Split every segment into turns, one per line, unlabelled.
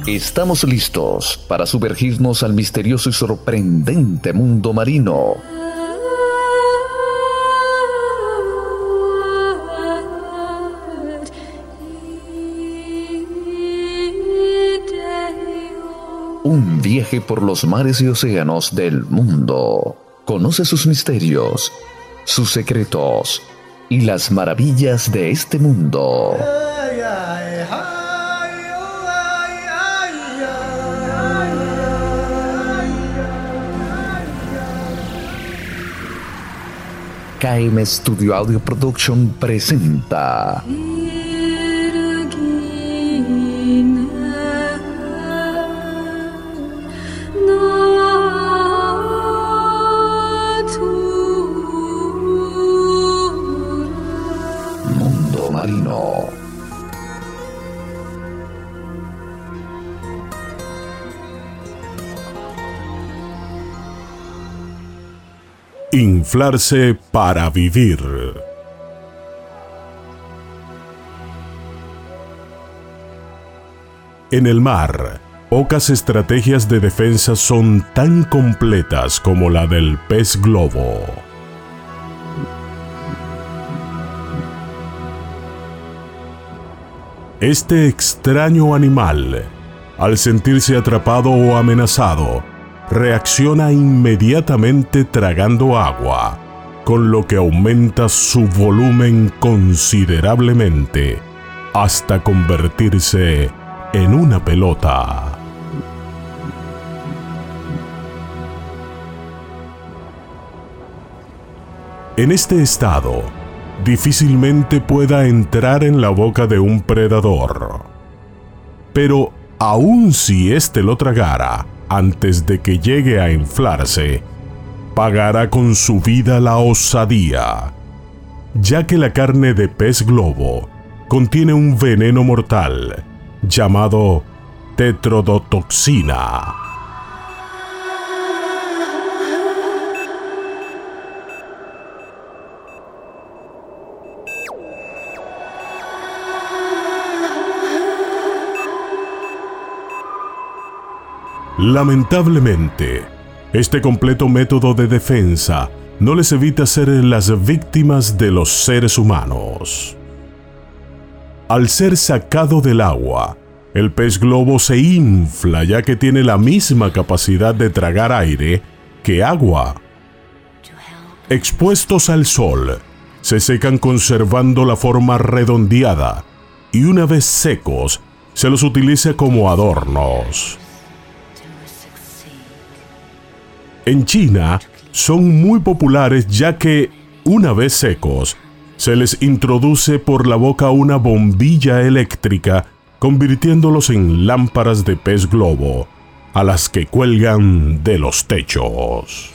Estamos listos para sumergirnos al misterioso y sorprendente mundo marino. Un viaje por los mares y océanos del mundo. Conoce sus misterios, sus secretos y las maravillas de este mundo. KM Studio Audio Production presenta Mundo Marino.
Inflarse para vivir. En el mar, pocas estrategias de defensa son tan completas como la del pez globo. Este extraño animal, al sentirse atrapado o amenazado, reacciona inmediatamente tragando agua, con lo que aumenta su volumen considerablemente, hasta convertirse en una pelota. En este estado, difícilmente pueda entrar en la boca de un predador. Pero aun si éste lo tragara, antes de que llegue a inflarse, pagará con su vida la osadía, ya que la carne de pez globo contiene un veneno mortal llamado tetrodotoxina. Lamentablemente, este completo método de defensa no les evita ser las víctimas de los seres humanos. Al ser sacado del agua, el pez globo se infla ya que tiene la misma capacidad de tragar aire que agua. Expuestos al sol, se secan conservando la forma redondeada y una vez secos, se los utiliza como adornos. En China son muy populares ya que, una vez secos, se les introduce por la boca una bombilla eléctrica, convirtiéndolos en lámparas de pez globo, a las que cuelgan de los techos.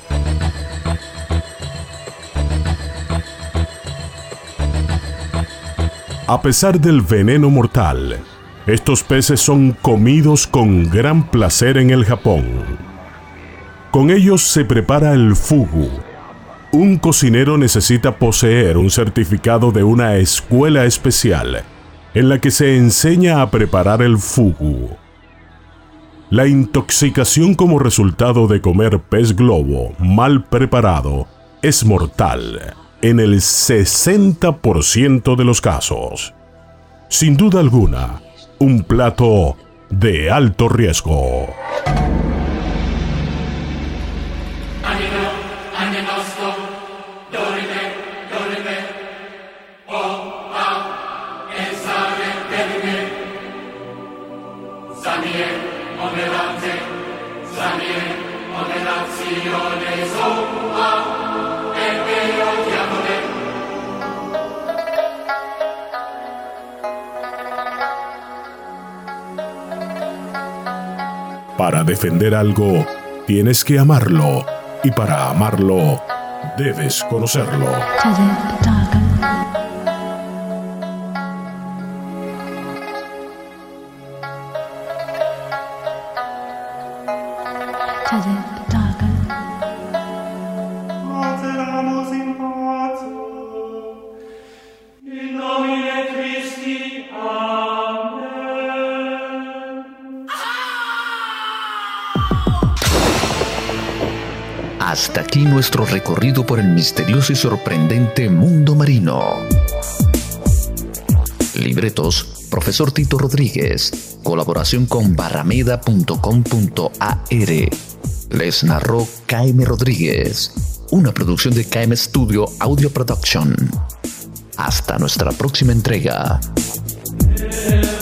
A pesar del veneno mortal, estos peces son comidos con gran placer en el Japón. Con ellos se prepara el fugu. Un cocinero necesita poseer un certificado de una escuela especial en la que se enseña a preparar el fugu. La intoxicación como resultado de comer pez globo mal preparado es mortal en el 60% de los casos. Sin duda alguna, un plato de alto riesgo. Para defender algo, tienes que amarlo. Y para amarlo, debes conocerlo.
In nomine Christi. Amen.
Hasta aquí nuestro recorrido por el misterioso y sorprendente mundo marino. Libretos, Profesor Tito Rodríguez. Colaboración con barrameda.com.ar. Les narró KM Rodríguez. Una producción de KM Studio Audio Production. Hasta nuestra próxima entrega.